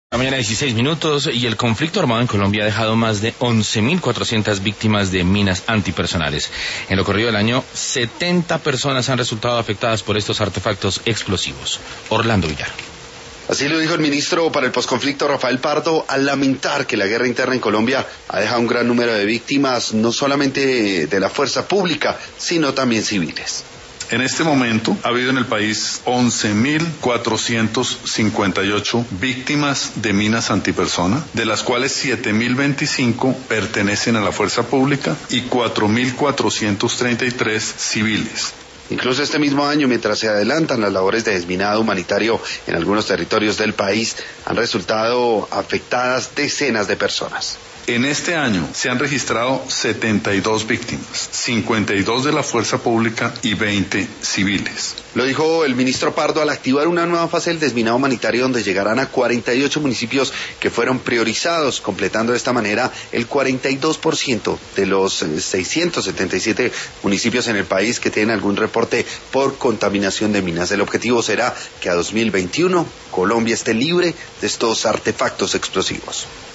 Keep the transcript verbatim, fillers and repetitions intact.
La mañana dieciséis minutos y el conflicto armado en Colombia ha dejado más de once mil cuatrocientas víctimas de minas antipersonales. En lo corrido del año, setenta personas han resultado afectadas por estos artefactos explosivos. Orlando Villar. Así lo dijo el ministro para el posconflicto Rafael Pardo al lamentar que la guerra interna en Colombia ha dejado un gran número de víctimas, no solamente de la fuerza pública, sino también civiles. En este momento ha habido en el país once mil cuatrocientas cincuenta y ocho víctimas de minas antipersona, de las cuales siete mil veinticinco pertenecen a la fuerza pública y cuatro mil cuatrocientos treinta y tres civiles. Incluso este mismo año, mientras se adelantan las labores de desminado humanitario en algunos territorios del país, han resultado afectadas decenas de personas. En este año se han registrado setenta y dos víctimas, cincuenta y dos de la fuerza pública y veinte civiles. Lo dijo el ministro Pardo al activar una nueva fase del desminado humanitario donde llegarán a cuarenta y ocho municipios que fueron priorizados, completando de esta manera el cuarenta y dos por ciento de los seiscientos setenta y siete municipios en el país que tienen algún reporte por contaminación de minas. El objetivo será que a dos mil veintiuno Colombia esté libre de estos artefactos explosivos.